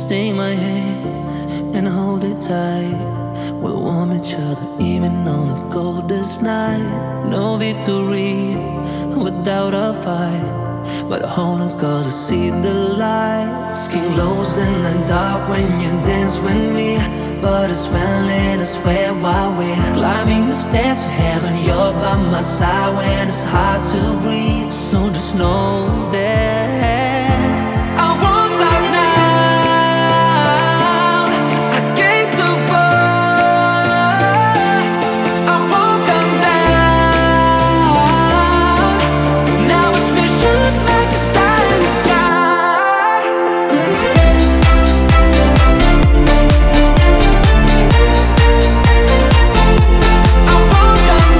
stay my hand and hold it tight. We'll warm each other even on the coldest night. No victory without a fight, but I hold on cause I see the light. Skin glows in the dark when you dance with me, but it's when lit, I swear while we're climbing the stairs to heaven. You're by my side when it's hard to breathe. So just know that I won't stop now. I came too far, I won't come down. Now it's me shoot like a star in the sky. I won't come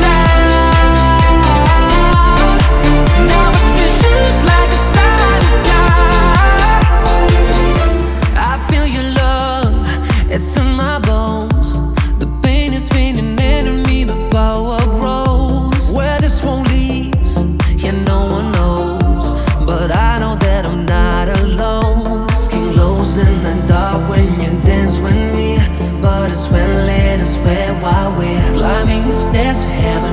down. Now it's me shoot like a star in the sky. I feel your love, it's in my bones. The pain is feeding into me, the power grows. Where this won't lead, yeah, no one knows, but I know that I'm not alone. Skin glows in the dark when you dance with me, but it's when lit, I swear while we're climbing the stairs to heaven.